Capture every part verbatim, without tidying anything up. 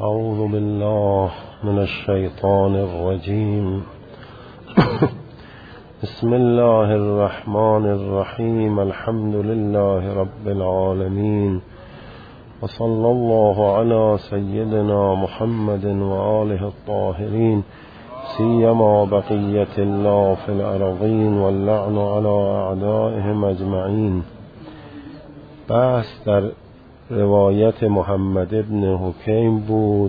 أعوذ بالله من الشيطان الرجيم. بسم الله الرحمن الرحيم. الحمد لله رب العالمين، وصلى الله على سيدنا محمد وآله الطاهرين، سيما بقية الله في الأرضين، واللعن على أعدائهم أجمعين. بحث در روایت محمد ابن حکیم بود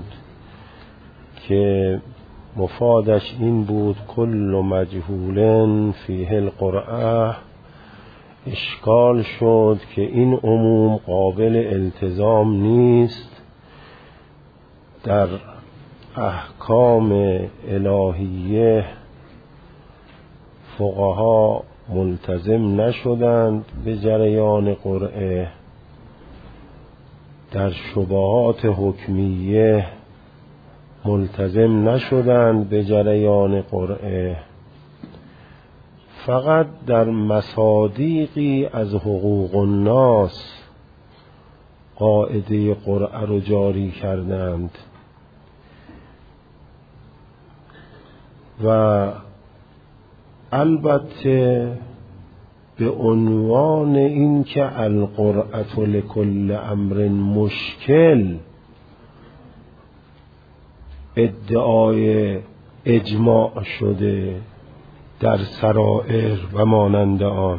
که مفادش این بود: کل مجهول فیه القرآن. اشکال شد که این عموم قابل التزام نیست، در احکام الهیه فقها ملتزم نشدند به جریان قرعه، در شبهات حکمیه ملتزم نشدند به جریان قرعه، فقط در مصادیقی از حقوق الناس قاعده قرعه رو جاری کردند. و البته به عنوان این که القرعة لکل امر مشکل ادعای اجماع شده در سرائر و مانند آن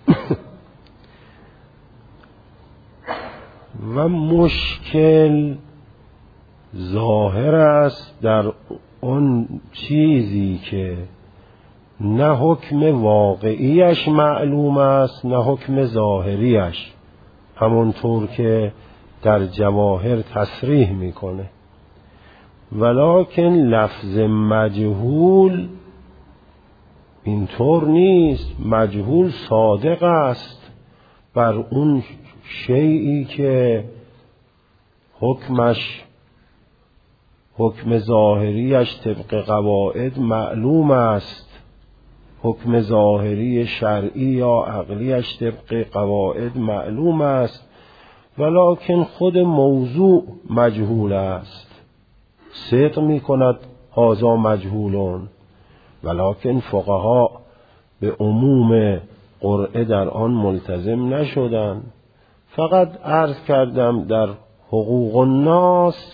و مشکل ظاهر است در اون چیزی که نه حکم واقعیش معلوم است نه حکم ظاهریش، همونطور که در جواهر تصریح میکنه. ولکن لفظ مجهول اینطور نیست. مجهول صادق است بر اون شیئی که حکمش حکم ظاهریش طبق قواعد معلوم است، حکم ظاهری شرعی یا عقلیش طبق قواعد معلوم است، ولکن خود موضوع مجهول است. صدق می کند هذا مجهولون، ولکن فقها به عموم قرعه در آن ملتزم نشدند. فقط عرض کردم در حقوق الناس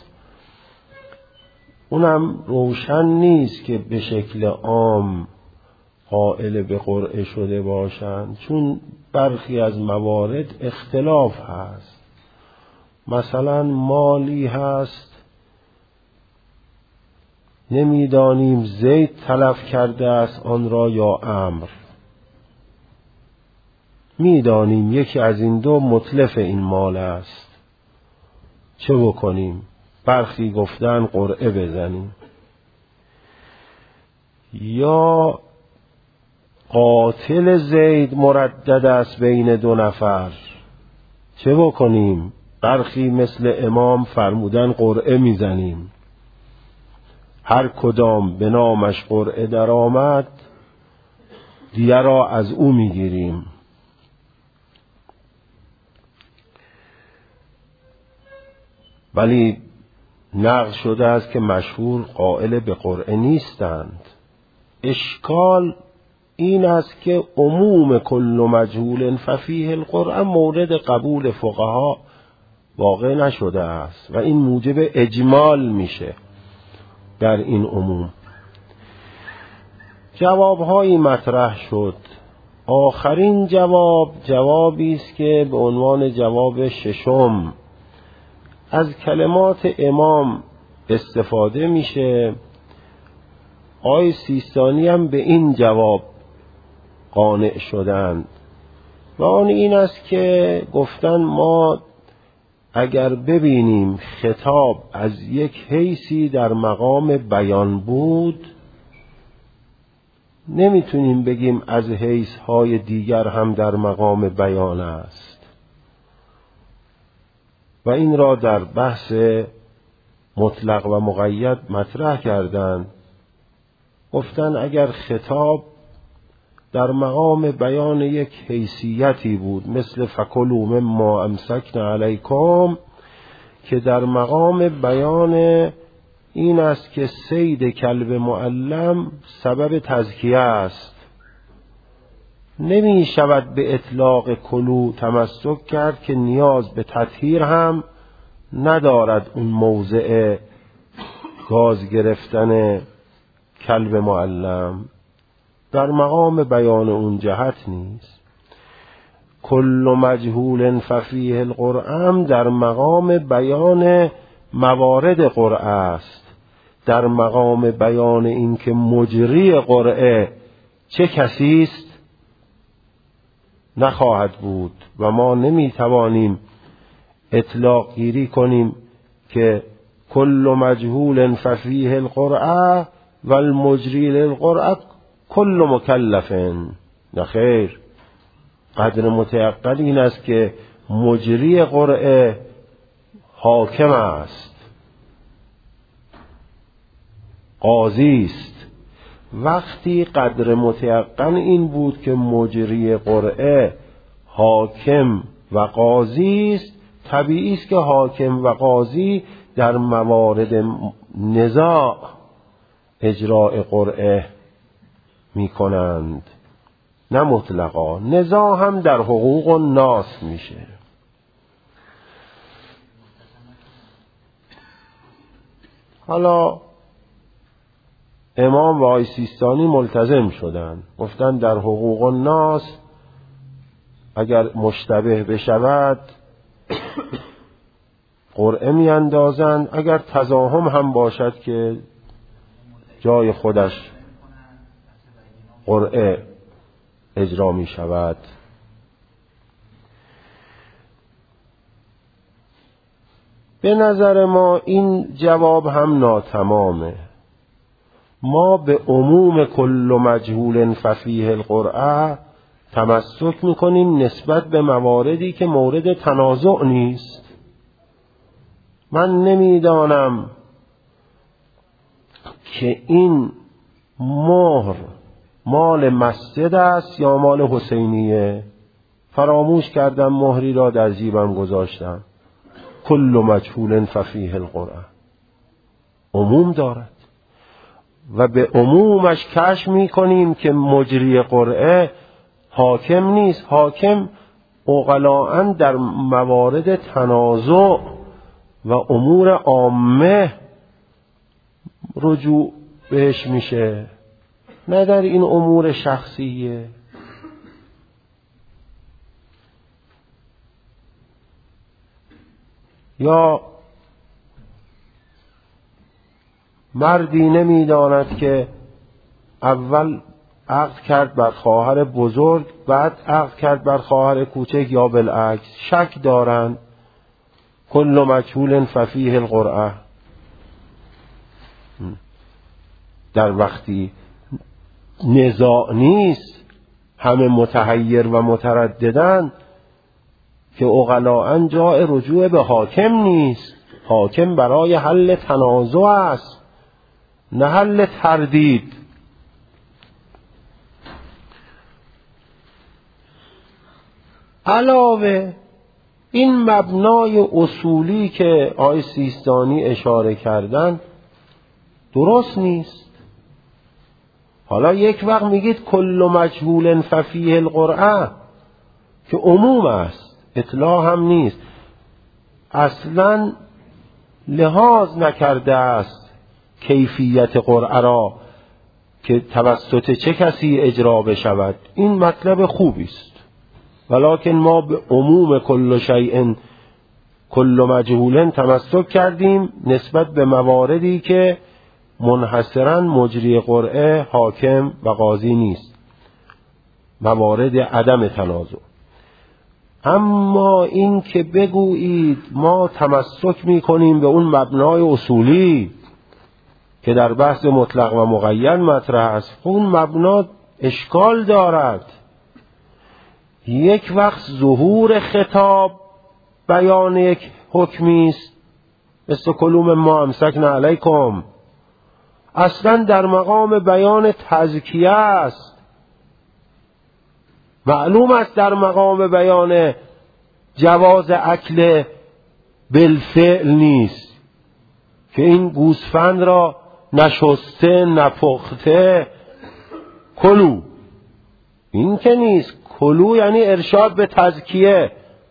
اونم روشن نیست که به شکل عام قائل به قرعه شده باشند، چون برخی از موارد اختلاف هست. مثلا مالی هست نمیدانیم زید تلف کرده است آن را یا عمرو، میدانیم یکی از این دو متلف این مال است، چه بکنیم؟ برخی گفتن قرعه بزنیم. یا قاتل زید مردد است بین دو نفر، چه بکنیم؟ برخی مثل امام فرمودن قرعه میزنیم. هر کدام به نامش قرعه در آمد دیه را از او میگیریم. ولی نقل شده است که مشهور قائل به قرعه نیستند. اشکال این است که عموم کل مجهول ففیه القرعه مورد قبول فقها واقع نشده است و این موجب اجمال میشه در این عموم. جوابهایی مطرح شد. آخرین جواب جوابی است که به عنوان جواب ششم از کلمات امام استفاده میشه. آقای سیستانی هم به این جواب قانع شدند و آن این است که گفتن ما اگر ببینیم خطاب از یک حیثی در مقام بیان بود، نمیتونیم بگیم از حیث های دیگر هم در مقام بیان است. و این را در بحث مطلق و مقید مطرح کردند. گفتن اگر خطاب در مقام بیان یک حیثیتی بود مثل فکلوا مما امسکنا علیکم، که در مقام بیان این است که صید کلب معلم سبب تزکیه است. نمی شود به اطلاق کلو تمسک کرد که نیاز به تطهیر هم ندارد اون موضع گاز گرفتن کلب معلم، در مقام بیان اون جهت نیست. کل مجهول ففیه القرآن در مقام بیان موارد قرعه است، در مقام بیان این که مجری قرعه چه کسی است نخواهد بود و ما نمیتوانیم اطلاق گیری کنیم که کل مجهول ففیه القرعه و المجری للقرعه کل مکلف. نخیر، قدر متیقن این است که مجری قرعه حاکم است، قاضی است. وقتی قدر متیقن این بود که مجری قرعه حاکم و قاضی است، طبیعی است که حاکم و قاضی در موارد نزاع اجراء قرعه می کنند، نه مطلقا. نزاع هم در حقوق الناس میشه. حالا امام و آقای سیستانی ملتزم شدن، گفتن در حقوق الناس اگر مشتبه بشود قرعه می اندازند، اگر تزاحم هم باشد که جای خودش قرعه اجرا می شود. به نظر ما این جواب هم ناتمامه. ما به عموم کل مجهول ففیه القرعه تمسک میکنیم نسبت به مواردی که مورد تنازع نیست. من نمیدانم که این مهر مال مسجد است یا مال حسینیه. فراموش کردم مهری را در جیبم گذاشتم. کل مجهول ففیه القرعه عموم دارد و به عمومش کشف میکنیم که مجری قرعه حاکم نیست. حاکم عقلاءً در موارد تنازع و امور عامه رجوع بهش میشه، نه در این امور شخصیه. یا مردی نمیداند که اول عقد کرد بر خواهر بزرگ، بعد عقد کرد بر خواهر کوچک یا بالعکس، شک دارند. کل مجهول ففیه القرعه. در وقتی نزاع نیست، همه متحیر و مترددن، که عقلاءً جای رجوع به حاکم نیست. حاکم برای حل تنازع است، نه حل تردید. علاوه این مبنای اصولی که آقای سیستانی اشاره کردن درست نیست. حالا یک وقت میگید کل مجهول ففیه القرعه که عموم است، اطلاع هم نیست، اصلا لحاظ نکرده است کیفیت قرعه را که توسط چه کسی اجرا بشود. این مطلب خوبی است، ولکن ما به عموم کل شیء کل مجهول تمسک کردیم نسبت به مواردی که منحصراً مجری قرعه حاکم و قاضی نیست، موارد عدم تنازع. اما این که بگویید ما تمسک می کنیم به اون مبنای اصولی که در بحث مطلق و مقید مطرح است، اون مبنا اشکال دارد. یک وقت ظهور خطاب بیان یک حکمی است، مثل کلوم ما امسکنا علیکم، اصلا در مقام بیان تزکیه است. معلوم است در مقام بیان جواز اکل بالفعل نیست که این گوسفند را نشسته نپخته کلو، این که نیست. کلو یعنی ارشاد به تزکیه.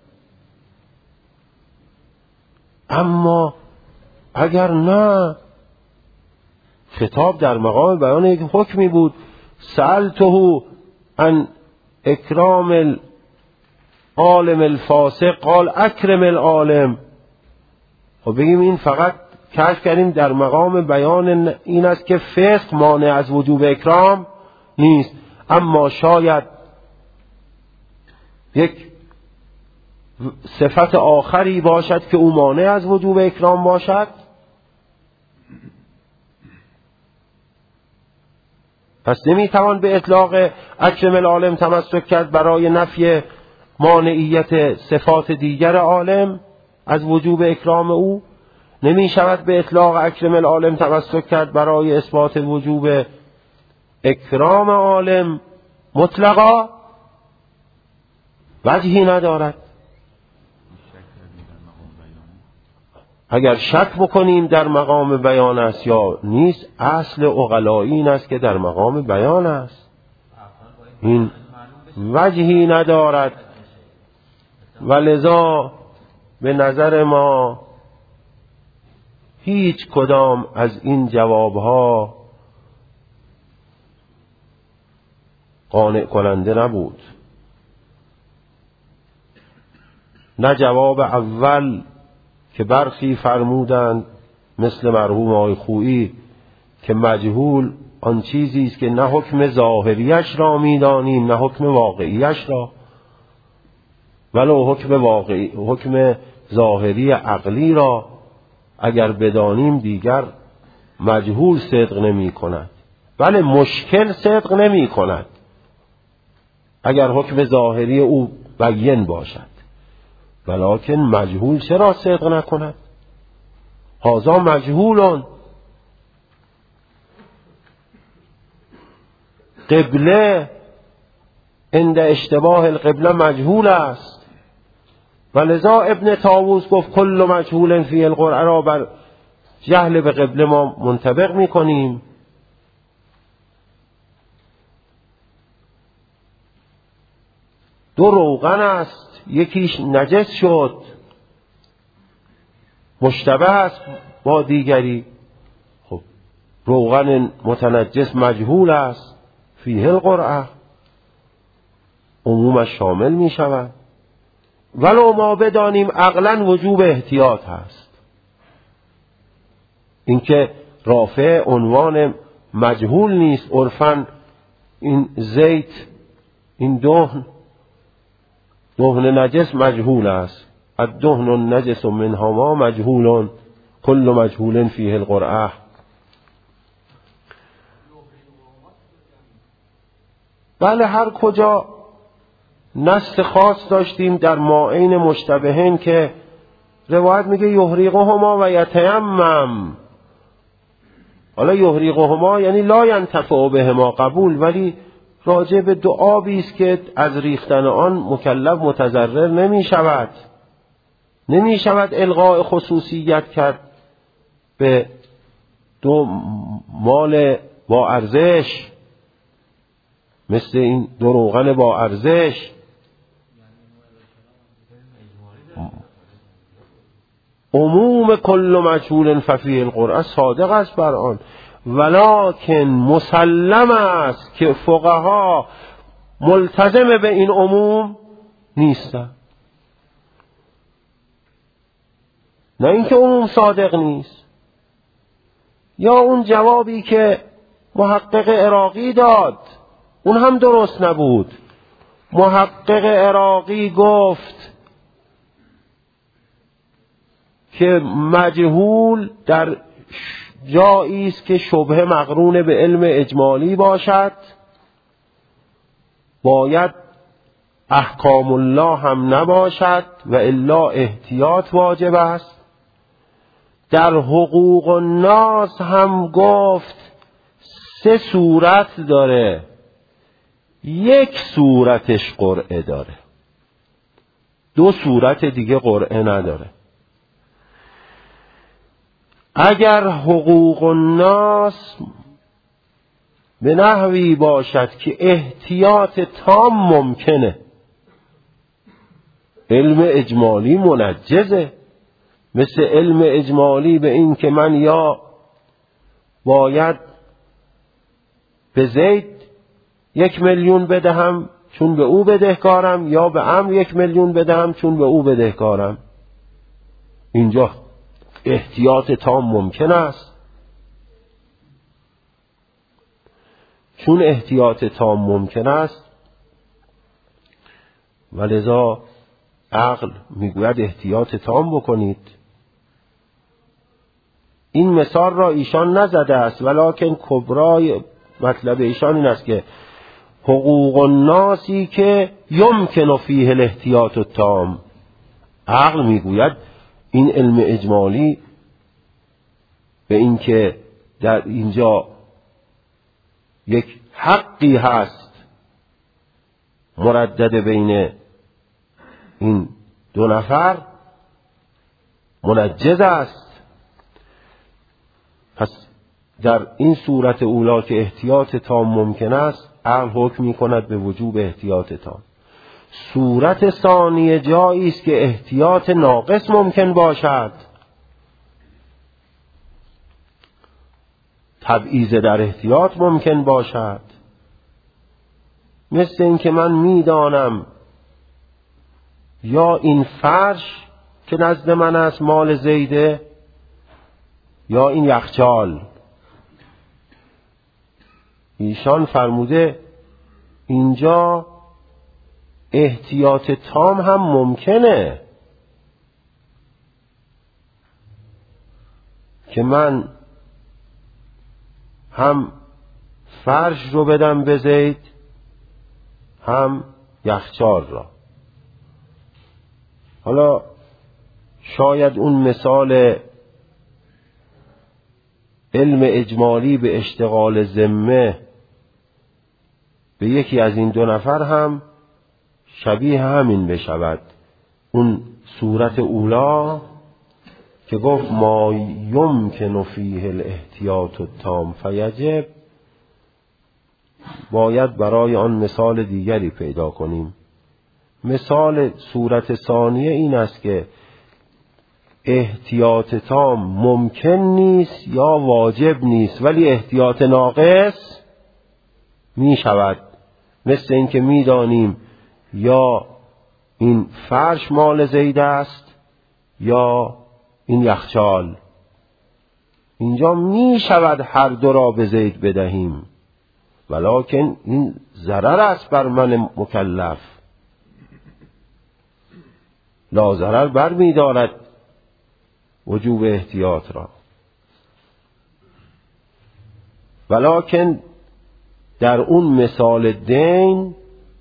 اما اگر نه، خطاب در مقام بیان یک حکمی بود. سألته عن اکرام العالم الفاسق قال اکرم العالم. خب بگیم این فقط کشف کردیم در مقام بیان این است که فسق مانع از وجوب اکرام نیست، اما شاید یک صفت آخری باشد که او مانع از وجوب اکرام باشد. پس نمیتوان به اطلاق اکرم العالم تمسک کرد برای نفی مانعیت صفات دیگر عالم از وجوب اکرام او. نمی شود به اطلاق اکرم العالم تمسک کرد برای اثبات وجوب اکرام عالم مطلقا، وجهی ندارد. اگر شک بکنیم در مقام بیان است یا نیست، اصل عقلایی این است که در مقام بیان است، این وجهی ندارد. ولذا به نظر ما هیچ کدام از این جوابها قانع کننده نبود. نه جواب اول که برخی فرمودند مثل مرحوم آقای خویی که مجهول آن چیزی است که نه حکم ظاهریش را می‌دانیم نه حکم واقعیش را، ولو حکم واقعی حکم ظاهری عقلی را اگر بدانیم دیگر مجهول صدق نمی کند. بله مشکل صدق نمی کند اگر حکم ظاهری او بیان باشد، ولکن مجهول چرا صدق نکند؟ هذا مجهولون. قبله عند اشتباه القبله مجهول است، ولذا ابن طاووس گفت کل مجهول فی القرآن را بر جهل به قبله ما منطبق می کنیم. دو روغن است، یکیش نجس شد، مشتبه است با دیگری. خب روغن متنجس مجهول است، فیه القرآن عمومش شامل می شود، ولو ما بدانیم عقلا وجوب احتیاط هست. اینکه رافع عنوان مجهول نیست. عرفاً این زیت، این دهن، دهن نجس مجهول است. الدهن النجس منها ما مجهول کل مجهول فیه القرآن. بله هر کجا نص خاص داشتیم در ماعین مشتبهین که روایت میگه یحرقهما و یتیمم. حالا یحرقهما یعنی لا ینتفع بهما قبول، ولی راجع به دو آبی است که از ریختن آن مکلف متضرر نمی شود. نمی شود الغاء خصوصیت کرد به دو مال با ارزش مثل این دو روغن با ارزش. عموم کل مجهول ففیه القرآن صادق است بر آن، ولکن مسلم است که فقها ملتزم به این عموم نیستند. نه اینکه عموم صادق نیست، یا اون جوابی که محقق عراقی داد اون هم درست نبود. محقق عراقی گفت که مجهول در جایی است که شبهه مقرون به علم اجمالی باشد، باید احکام الله هم نباشد و الا احتیاط واجب است. در حقوق الناس هم گفت سه صورت داره، یک صورتش قرعه داره، دو صورت دیگه قرعه نداره. اگر حقوق الناس به نحوی باشد که احتیاط تام ممکنه، علم اجمالی منجزه، مثل علم اجمالی به این که من یا باید به زید یک میلیون بدهم چون به او بدهکارم، یا به عمرو یک میلیون بدهم چون به او بدهکارم. اینجا احتیاط تام ممکن است. چون احتیاط تام ممکن است ولذا عقل میگوید احتیاط تام بکنید. این مثال را ایشان نزده است، ولکن کبرای مطلب ایشان این است که حقوق الناسی که یمکن فیه الاحتیاط التام، عقل میگوید این علم اجمالی به این که در اینجا یک حقی هست مردد بین این دو نفر منجز است. پس در این صورت اولا که احتیاط تام ممکن است، عقل حکم می کند به وجوب احتیاط تام. صورت ثانیه جایی است که احتیاط ناقص ممکن باشد، تبعیض در احتیاط ممکن باشد، مثل این که من میدانم یا این فرش که نزد من است مال زیده یا این یخچال. ایشان فرموده اینجا احتیاط تام هم ممکنه که من هم فرش رو بدم به زید هم یخچال را. حالا شاید اون مثال علم اجمالی به اشتغال ذمه به یکی از این دو نفر هم شبیه همین بشود. اون صورت اولا که گفت ما یمکن فیه الاحتیاط التام فیجب، باید برای آن مثال دیگری پیدا کنیم. مثال صورت ثانیه این است که احتیاط تام ممکن نیست یا واجب نیست ولی احتیاط ناقص می شود، مثل این که می دانیم یا این فرش مال زید است یا این یخچال. اینجا می شود هر دو را به زید بدهیم، ولکن این ضرر است بر من مکلف، لا ضرر بر می دارد وجوب احتیاط را. ولکن در اون مثال دین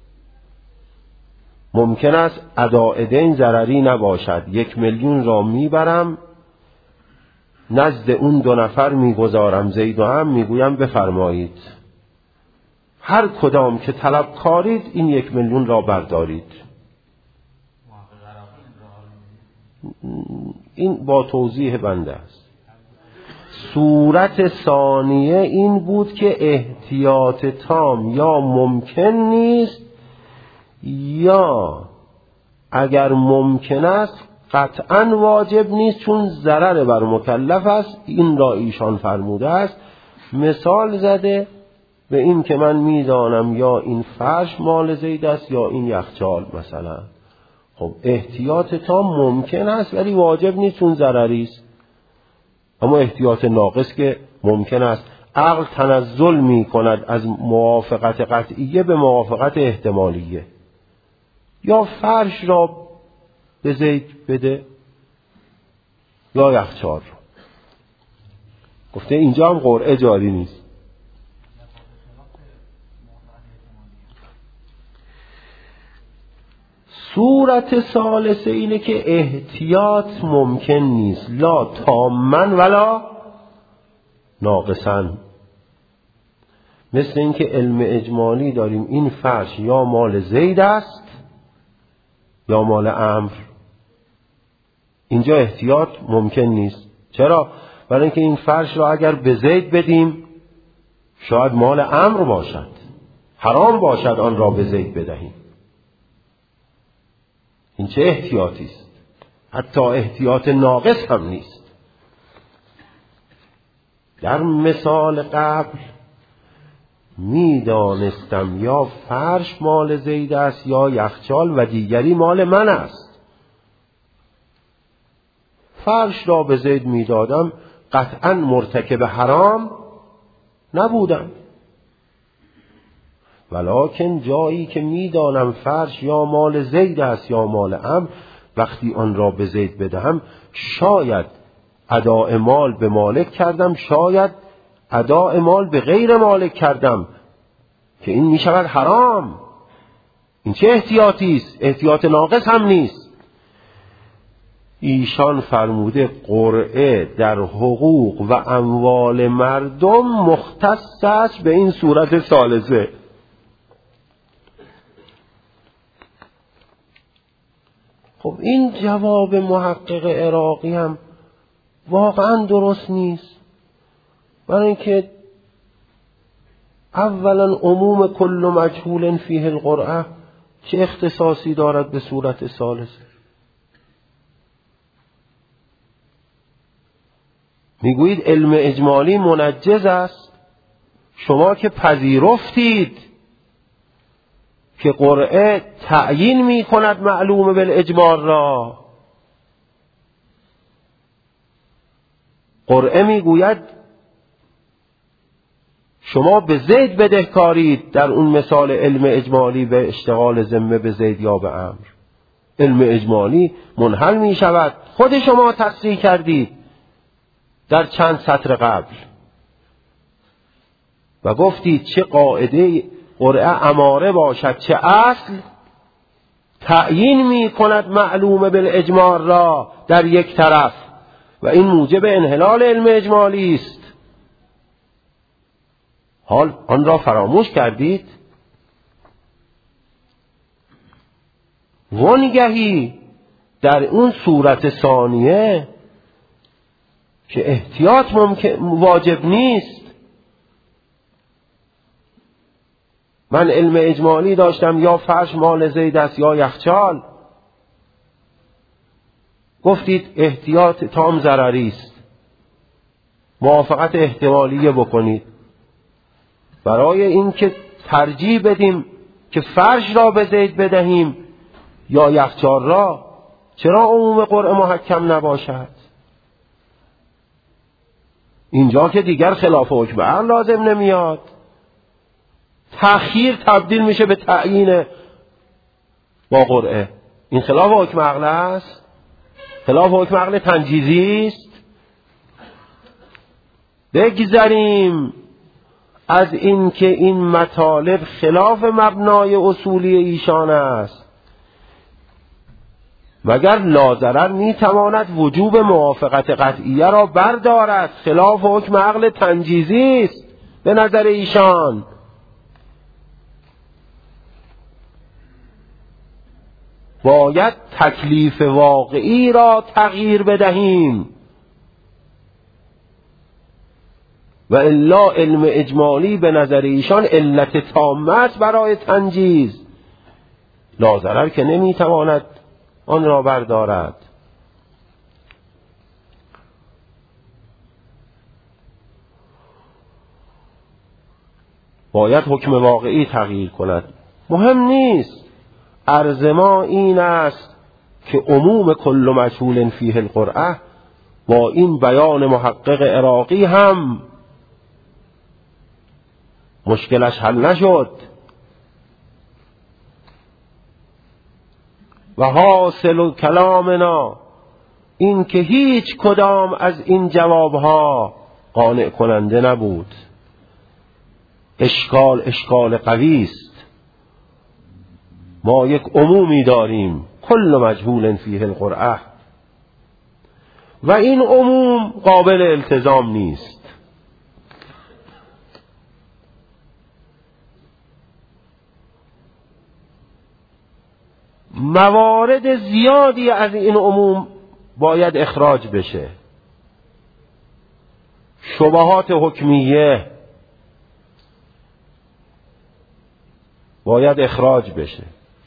ممکن است اداء دین ضرری نباشد. یک میلیون را میبرم نزد اون دو نفر میگذارم، زید و عمرو، میگویم بفرمایید هر کدام که طلب کارید این یک میلیون را بردارید. این با توضیح بنده است. صورت ثانیه این بود که احتیاط تام یا ممکن نیست یا اگر ممکن است قطعا واجب نیست چون ضرر بر مکلف است. این را ایشان فرموده است، مثال زده به این که من میدانم یا این فرش مال زید است یا این یخچال مثلا. خب احتیاط تام ممکن است ولی واجب نیست چون ضرری است. اما احتیاط ناقص که ممکن است. عقل تنزل می کند از موافقت قطعیه به موافقت احتمالیه. یا فرش را به زید بده یا یخچال را. گفته اینجا هم قرعه جاری نیست. صورت ثالثه اینه که احتیاط ممکن نیست، لا تامن ولا ناقصن. مثل اینکه علم اجمالی داریم این فرش یا مال زید است یا مال عمرو. اینجا احتیاط ممکن نیست. چرا؟ برای اینکه این فرش را اگر به زید بدیم شاید مال امر باشد، حرام باشد آن را به زید بدهیم. این چه احتیاطی است؟ حتی احتیاط ناقص هم نیست. در مثال قبل می دانستم یا فرش مال زید است یا یخچال و دیگری مال من است. فرش را به زید می دادم، قطعا مرتکب حرام نبودم. ولکن جایی که می دانم فرش یا مال زید است یا مال امر، وقتی آن را به زید بدهم شاید اداء مال به مالک کردم، شاید اداء مال به غیر مالک کردم که این می شود حرام. این چه احتیاطی است؟ احتیاط ناقص هم نیست. ایشان فرموده قرعه در حقوق و اموال مردم مختص است به این صورت ثالثه. خب این جواب محقق عراقی هم واقعا درست نیست، برای اینکه اولا عموم کل مجهول فیه القرعه چه اختصاصی دارد به صورت ثالثه؟ میگویید علم اجمالی منجز است. شما که پذیرفتید که قرعه تعیین می کند معلوم بالاجمال را، قرعه میگوید شما به زید بدهکارید، در اون مثال علم اجمالی به اشتغال ذمه به زید یا به امر. علم اجمالی منحل می شود، خود شما تصریح کردید در چند سطر قبل و گفتید چه قاعده قرعه اماره باشد چه اصل تعیین می کند معلوم بالاجمال را در یک طرف و این موجب انحلال علم اجمالی است. حال آن را فراموش کردید. وانگهی در اون صورت ثانیه که احتیاط ممکن واجب نیست، من علم اجمالی داشتم یا فرش مال زید است یا یخچال، گفتید احتیاط تام ضرری است، موافقت احتمالیه بکنید. برای این که ترجیح بدیم که فرش را به زید بدهیم یا یخچال را، چرا عموم قرعه محکم نباشد؟ اینجا که دیگر خلاف حکم عقل لازم نمیاد، تأخیر تبدیل میشه به تعیین با قرعه. این خلاف حکم عقل است، خلاف حکم عقل تنجیزی است. بگذریم از این که این مطالب خلاف مبنای اصولی ایشان است، مگر لاضرر میتواند وجوب موافقت قطعیه را بردارد؟ خلاف حکم عقل تنجیزی است به نظر ایشان. باید تکلیف واقعی را تغییر بدهیم و الا علم اجمالی به نظر ایشان علت تامت برای تنجیز، لاضرر که نمیتواند آن را بردارد. باید حکم واقعی تغییر کند. مهم نیست. عرض ما این است که عموم کل مجهول فیه القرعه با این بیان محقق عراقی هم مشکلش حل نشد و حاصل کلامنا این که هیچ کدام از این جوابها قانع کننده نبود. اشکال اشکال قوی است. ما یک عمومی داریم کل مجهول فیه القرعه و این عموم قابل التزام نیست. موارد زیادی از این عموم باید اخراج بشه. شبهات حکمیه باید اخراج بشه.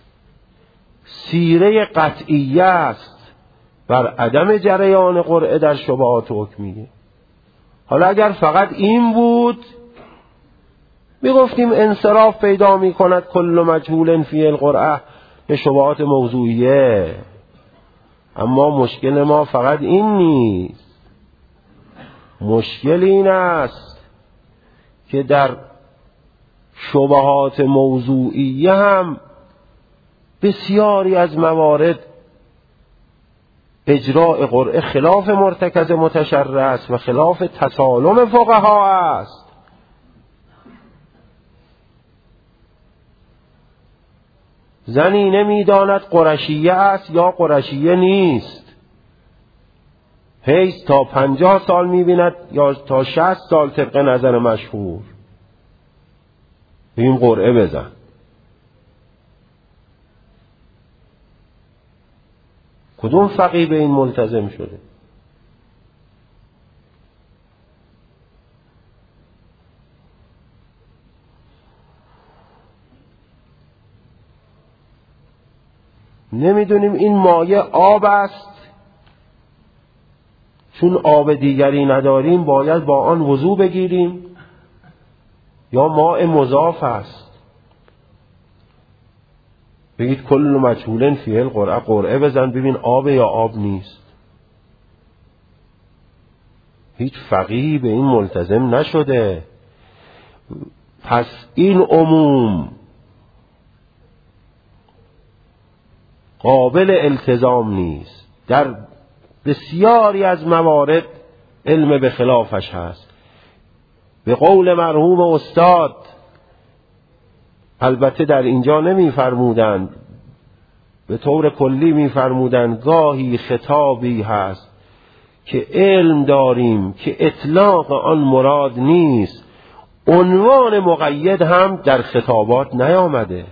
سیره قطعیه است بر عدم جریان قرعه در شبهات حکمیه. حالا اگر فقط این بود میگفتیم انصراف پیدا میکند کل مجهول فی القرعه به شبهات موضوعیه. اما مشکل ما فقط این نیست. مشکل این است که در شبهات موضوعیه هم بسیاری از موارد اجراء قرعه خلاف مرتکز متشرع است و خلاف تسالم فقها است. زنی نمیداند قرشیه است یا قرشیه نیست، حیث تا پنجاه سال میبیند یا تا شصت سال طبق نظر مشهور. بگیم قرعه بزن. کدوم فقیه به این ملتزم شده؟ نمیدونیم این مایه آب است، چون آب دیگری نداریم باید با آن وضو بگیریم، یا ماء مضاف است. بگید کل مجهول فی القرعه، قرعه بزن ببین آب یا آب نیست. هیچ فقیهی به این ملتزم نشده. پس این عموم قابل التزام نیست. در بسیاری از موارد علم به خلافش هست. به قول مرحوم استاد، البته در اینجا نمی فرمودند، به طور کلی می فرمودند گاهی خطابی هست که علم داریم که اطلاق آن مراد نیست، عنوان مقید هم در خطابات نیامده.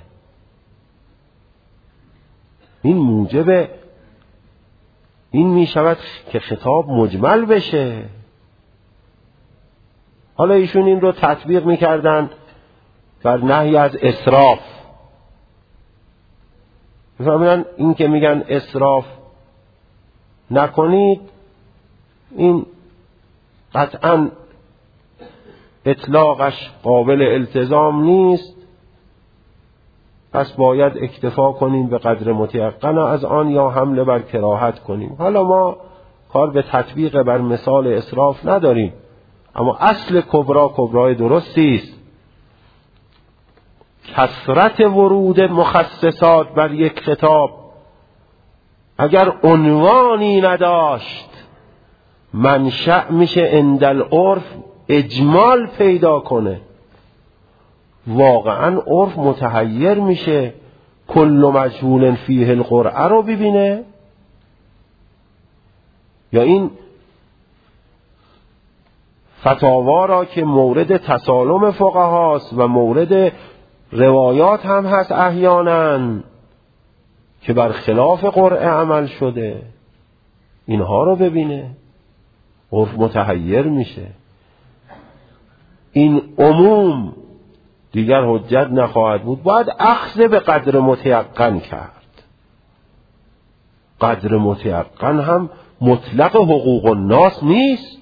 این موجب این می شود که خطاب مجمل بشه. حالا ایشون این رو تطبیق می کردن بر نهی از اسراف. میفهمن این که میگن اسراف نکنید، این قطعا اطلاقش قابل التزام نیست، پس باید اکتفا کنیم به قدر متیقن از آن یا حمله بر کراهت کنیم. حالا ما کار به تطبیق بر مثال اسراف نداریم، اما اصل کبرا کبرای درستی است. کثرت ورود مخصصات بر یک خطاب اگر عنوانی نداشت منشأ میشه عند العرف اجمال پیدا کنه. واقعا عرف متحیر میشه کل مجهول فیه القرعه رو ببینه، یا این فتاوا را که مورد تسالم فقهاست و مورد روایات هم هست احیانا که بر خلاف قرعه عمل شده، اینها رو ببینه. عرف متحیر میشه. این عموم دیگر حجت نخواهد بود، باید اخذ به قدر متیقن کرد. قدر متیقن هم مطلق حقوق الناس نیست.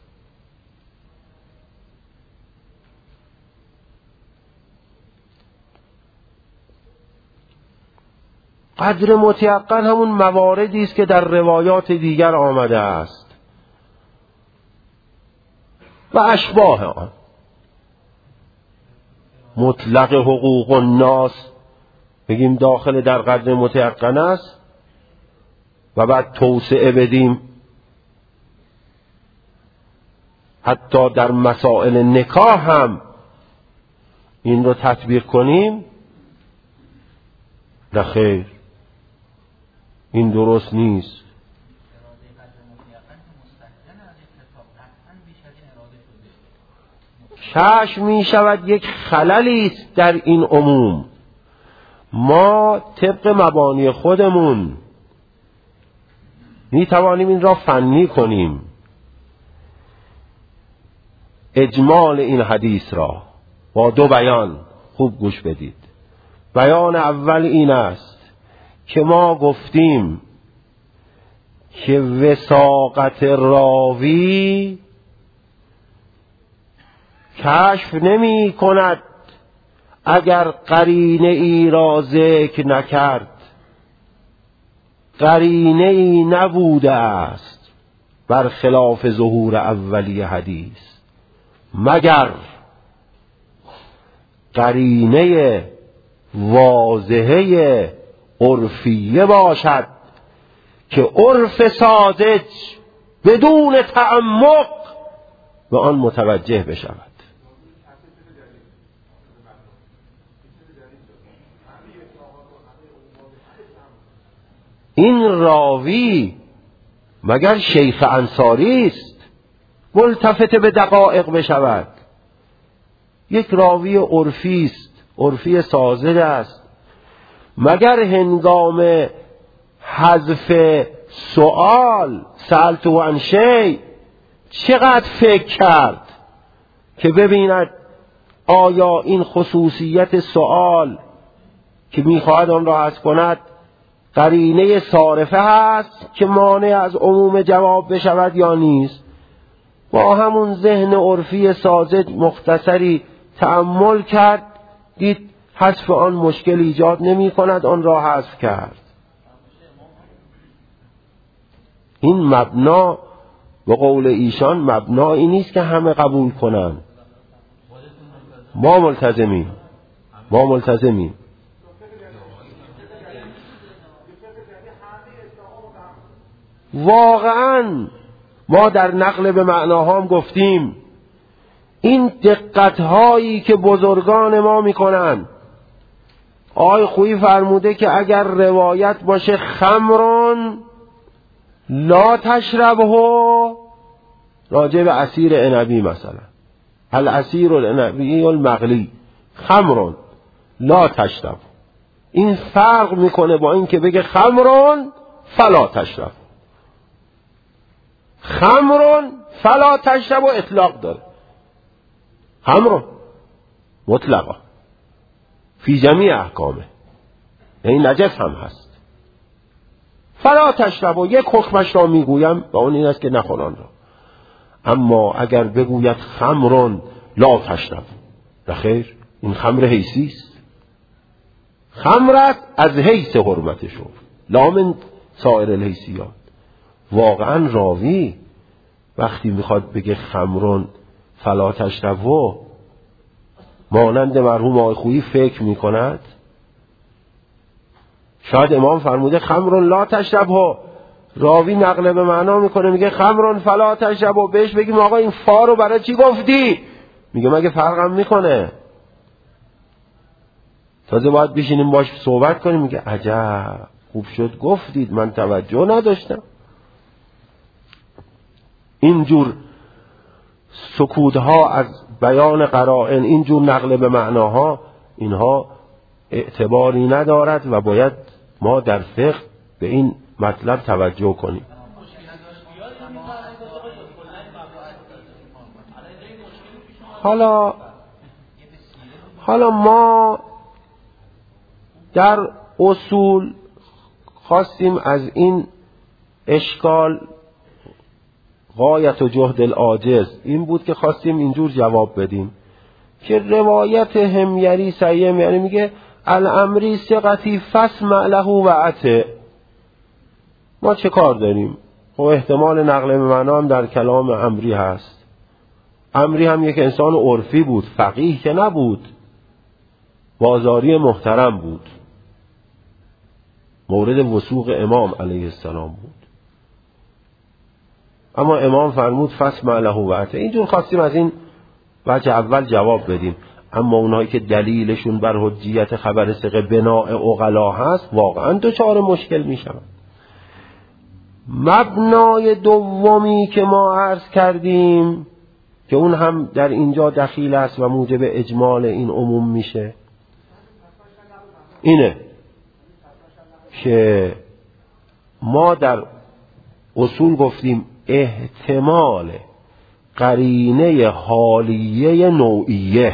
قدر متیقن همون مواردی است که در روایات دیگر آمده است و اشباه آن. مطلق حقوق الناس بگیم داخل در قدر متیقن است و بعد توسعه بدیم حتی در مسائل نکاح هم این رو تطبیق کنیم. نه خیر، این درست نیست. کشف می شود یک خللی است در این عموم. ما طبق مبانی خودمون می توانیم این را فنی کنیم. اجمال این حدیث را با دو بیان. خوب گوش بدید. بیان اول این است که ما گفتیم که وثاقت راوی کشف نمی کند اگر قرینه ای را ذکر نکرد، قرینه ای نبوده است برخلاف ظهور اولی حدیث، مگر قرینه واضحه عرفیه باشد که عرف ساذج بدون تعمق به آن متوجه بشود. این راوی مگر شیخ انصاری است ملتفت به دقایق بشود؟ یک راوی عرفی است، عرفی ساذج است. مگر هنگام حذف سؤال سألته عن شیء چقدر فکر کرد که ببیند آیا این خصوصیت سؤال که میخواهد آن را حذف کند قرینه صارفه هست که مانع از عموم جواب بشود یا نیست. با همون ذهن عرفی ساذج مختصری تأمل کرد، دید حذف آن مشکل ایجاد نمی کند، آن را حذف کرد. این مبنا به قول ایشان مبنایی نیست که همه قبول کنند. ما ملتزمیم ما ملتزمیم واقعا ما در نقل به معناها هم گفتیم این دقت هایی که بزرگان ما میکنن. آقای خویی فرموده که اگر روایت باشه خمرون لا تشربه، راجع به عصیر عنبی مثلا العصیر العنبی المغلی خمرون لا تشرب، این فرق میکنه با این که بگه خمرون فلا تشرب. خمرون فلا تشرب و اطلاق داره، خمرون مطلقا فی جمیع احکامه، یعنی نجس هم هست. فلا تشرب و یک حکمش را میگویم و اون این است که نخوران را. اما اگر بگوید خمرون لا تشرب، بخیر این خمر حیثی است، خمرت از حیث حرمت شو لا من سایر الحیثیات. واقعا راوی وقتی میخواد بگه خمرون فلا تشربو مانند مرحوم آقای خویی فکر میکند؟ شاید امام فرموده خمرون لا تشربو، راوی نقل به معنا میکنه میگه خمرون فلا تشربو، بهش بگیم آقا این فا رو برای چی گفتی؟ میگه مگه فرقم میکنه؟ تازه باید بشینیم باش صحبت کنیم. میگه عجب خوب شد گفتید من توجه نداشتم. اینجور سکوتها از بیان قرائن، اینجور نقل به معناها، اینها اعتباری ندارد و باید ما در فقه به این مطلب توجه کنیم. حالا حالا ما در اصول خواستیم از این اشکال غایت و جهد العاجز این بود که خواستیم اینجور جواب بدیم که روایت حمیری سیم یعنی میگه الامری ثقتی فاسمع له و اطع. ما چه کار داریم؟ خب احتمال نقل به معنا هم در کلام امری هست. امری هم یک انسان عرفی بود، فقیه که نبود، بازاری محترم بود، مورد وثوق امام علیه السلام بود. اما امام فرمود فاسمع له و اطع. اینجور خواستیم از این وجه اول جواب بدیم. اما اونایی که دلیلشون بر حجیت خبر ثقه بناء عقلا هست واقعا دچار مشکل میشن. مبنای دومی که ما عرض کردیم که اون هم در اینجا دخیل است و موجب اجمال این عموم میشه اینه که ما در اصول گفتیم احتمال قرینه حالیه نوعیه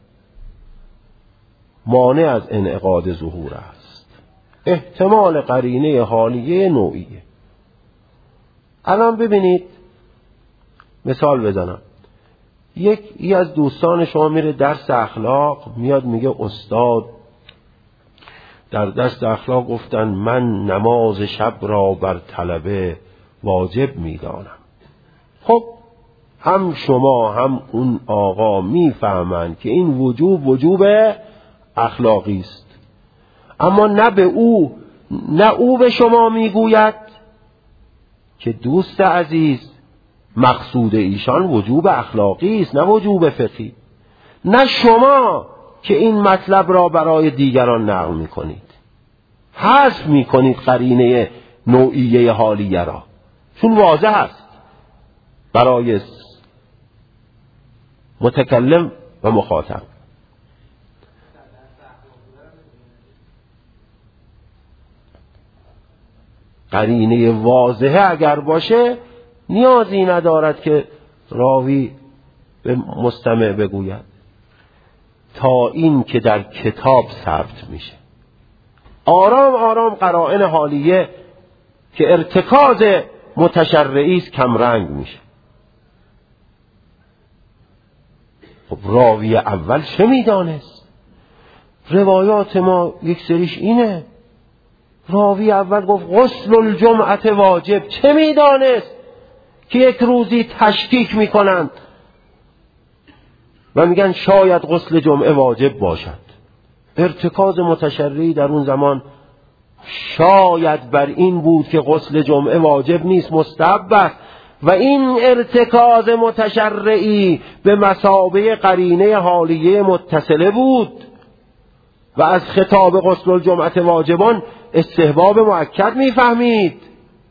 مانع از انعقاد ظهور است. احتمال قرینه حالیه نوعیه. الان ببینید مثال بزنم. یکی از دوستان شما میره درس اخلاق، میاد میگه استاد در درس اخلاق گفتن من نماز شب را بر طلبه واجب میدانم. خب هم شما هم اون آقا میفهمند که این وجوب وجوب اخلاقی است، اما نه به او نه او به شما میگوید که دوست عزیز مقصود ایشان وجوب اخلاقی است نه وجوب فقهی، نه شما که این مطلب را برای دیگران نقل میکنید، حذف میکنید قرینه نوعیه حالیه را، چون واضح است برای متکلم و مخاطب. قرینه واضحه اگر باشه نیازی ندارد که راوی به مستمع بگوید، تا این که در کتاب ثبت میشه. آرام آرام قرائن حالیه که ارتکاز متشرعی است کم رنگ میشه. خب راوی اول چه میدانست؟ روایات ما یک سریش اینه، راوی اول گفت غسل الجمعه واجب. چه میدانست که یک روزی تشکیک میکنند و میگن شاید غسل جمعه واجب باشد. ارتکاز متشرعی در اون زمان شاید بر این بود که غسل جمعه واجب نیست، مستحب است، و این ارتکاز متشرعی به مثابه قرینه حالیه متصله بود و از خطاب غسل الجمعه واجبان استحباب مؤکد میفهمید.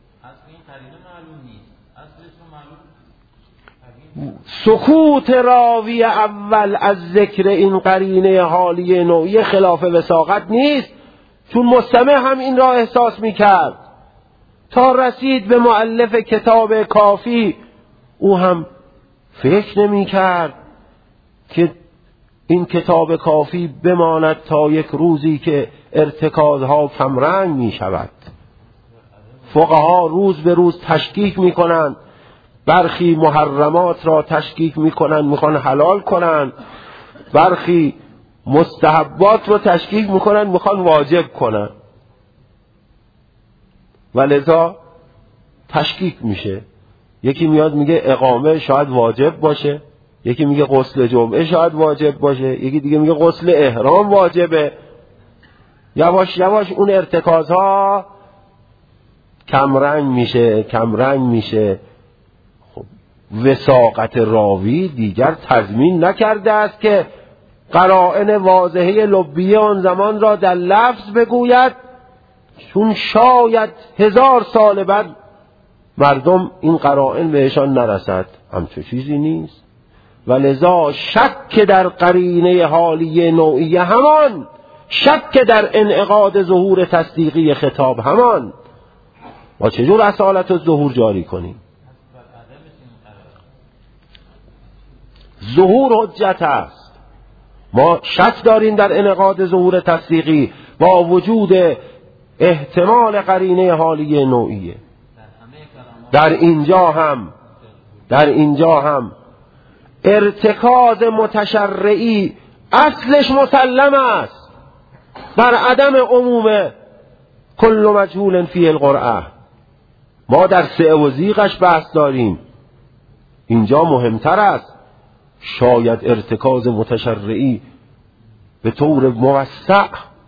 سکوت راوی اول از ذکر این قرینه حالیه نوعی خلاف وثاقت نیست، چون مستمع هم این را احساس میکرد. تا رسید به مؤلف کتاب کافی او هم فکر نمیکرد که این کتاب کافی بماند تا یک روزی که ارتکازها کمرنگ می شود. فقها روز به روز تشکیک می کنند، برخی محرمات را تشکیک می کنند، می خوان حلال کنند، برخی مستحبات را تشکیک می کنند، می خوان واجب کنند، و لذا تشکیک میشه. یکی میاد میگه اقامه شاید واجب باشه، یکی میگه غسل جمعه شاید واجب باشه، یکی دیگه میگه غسل احرام واجبه. یواش یواش اون ارتکازها کمرنگ میشه کمرنگ میشه. خب وثاقت راوی دیگر تضمین نکرده است که قرائن واضحه لبیه آن زمان را در لفظ بگوید، چون شاید هزار سال بعد مردم این قرائن بهشان نرسد. همچون چیزی نیست. و لذا شک در قرینه حالیه نوعیه همان، شک در انعقاد ظهور تصدیقی خطاب همان. ما چجور اصالت الظهور جاری کنیم؟ ظهور حجت است. ما شک داریم در انعقاد ظهور تصدیقی با وجود احتمال قرینه حالیه نوعیه. در اینجا هم در اینجا هم ارتکاز متشرعی اصلش مسلم است بر عدم عموم کل مجهول فی القرآن. ما در سعه و زیغش بحث داریم، اینجا مهمتر است. شاید ارتکاز متشرعی به طور موسع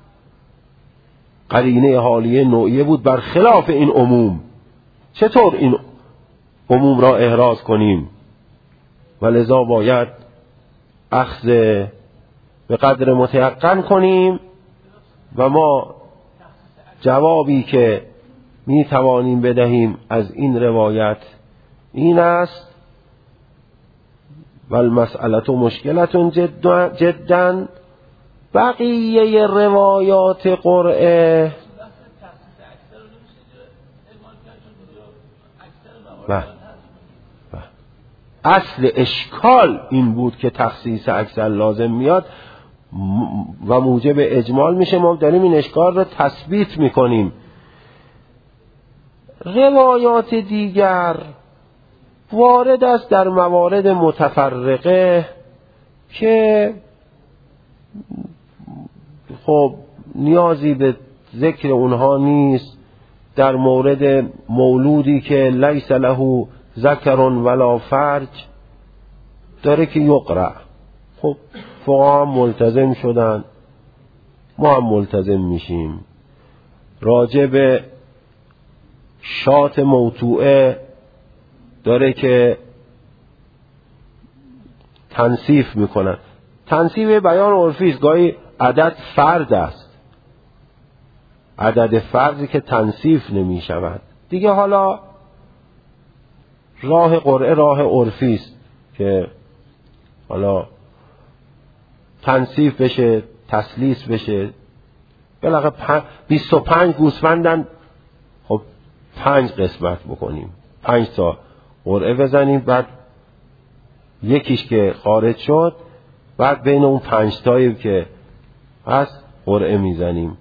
قرینه حالیه نوعیه بود بر خلاف این عموم. چطور این عموم را احراز کنیم؟ و لذا باید اخذ به قدر متیقن کنیم و ما جوابی که می توانیم بدهیم از این روایت این است: و المسئلة مشکلة جدا جدا. بقیه روایات قرآن و اصل اشکال این بود که تخصیص اکثر لازم میاد و موجب اجمال میشه. ما داریم این اشکال رو تثبیت میکنیم. روایات دیگر وارد است در موارد متفرقه که خب نیازی به ذکر اونها نیست. در مورد مولودی که لیس له ذکر ولا فرج داره که یقرأ، خب فقها هم ملتزم شدن، ما هم ملتزم میشیم. راجع به شات موتوعه داره که تنصیف میکنن. تنصیف بیان عرفی است، گاهی عدد فرد است، عدد فردی که تنصیف نمی شود دیگه. حالا راه قرعه راه عرفی است که حالا تنصیف بشه، تسلیس بشه. بالاخره بیست و پنج گوسفندن، خب پنج قسمت بکنیم، پنج تا قرعه بزنیم، بعد یکیش که خارج شد بعد بین اون پنج تایی که هست قرعه میزنیم.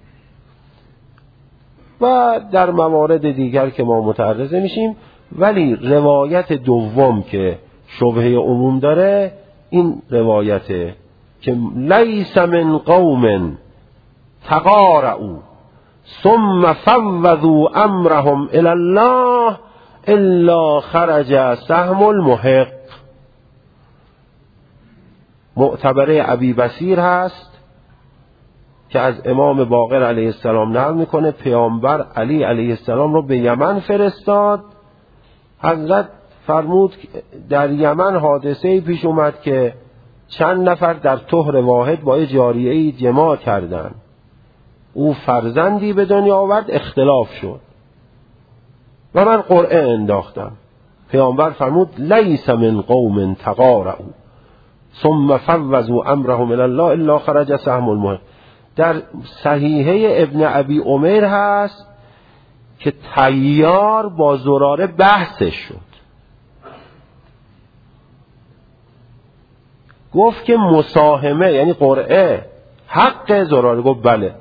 و در موارد دیگر که ما متعرض میشیم. ولی روایت دوم که شبهه عموم داره این روایته که لیس من قوم تقارعوا ثم فوضوا امرهم الی الله الا خرج سهم المحق. معتبره ابی بصیر هست که از امام باقر علیه السلام نقل میکنه پیامبر علی علیه السلام رو به یمن فرستاد. حضرت فرمود در یمن حادثه پیش اومد که چند نفر در طهر واحد با جاریه‌ای جماع کردند. او فرزندی به دنیا آورد، اختلاف شد و من قرعه انداختم. پیامبر فرمود لیس من قوم تقارعوا ثم فوضوا امرهم الی الله الا خرج سهم المحق. در صحیحه ابن ابی عمر هست که طیار با زراره بحثش شد، گفت که مساهمه یعنی قرعه حق زراره، گفت بله.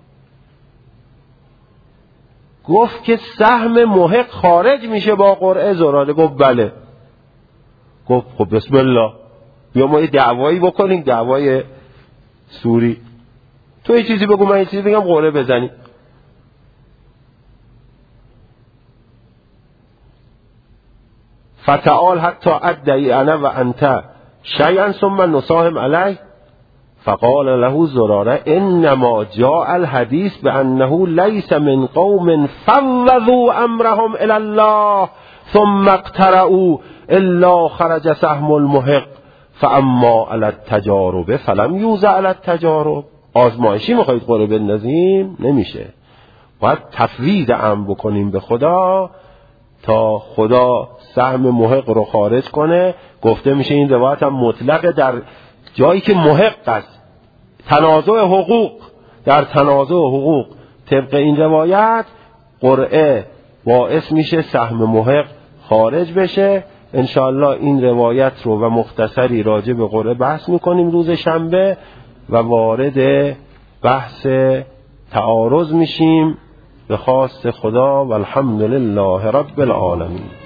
گفت که سهم محق خارج میشه با قرعه زراره، گفت بله. گفت خب بسم الله بیا ما یه دعوایی بکنیم، دعوای سوری، تو یه چیزی بگو من یه چیزی بگم قرعه بزنی. فتعال حتی ادعی انا و انت شیئا ثم نساهم علیه فقال له زراره انما جاء الحدیث بانه لیس من قوم فوضوا امرهم الی الله ثم اقترعوا الا خرج سهم المحق فاما علی التجارب فلم یوزع علی التجارب. آزمایشی میخواید قرعه بندازیم نمیشه، باید تفویض امر بکنیم به خدا تا خدا سهم محق رو خارج کنه. گفته میشه این روایت هم مطلقه در جایی که محق است، تنازع حقوق، در تنازع حقوق طبق این روایت قرعه باعث میشه سهم محق خارج بشه. انشاءالله این روایت رو و مختصری راجع به قرعه بحث میکنیم روز شنبه و وارد بحث تعارض میشیم به خواست خدا و الحمدلله رب العالمین.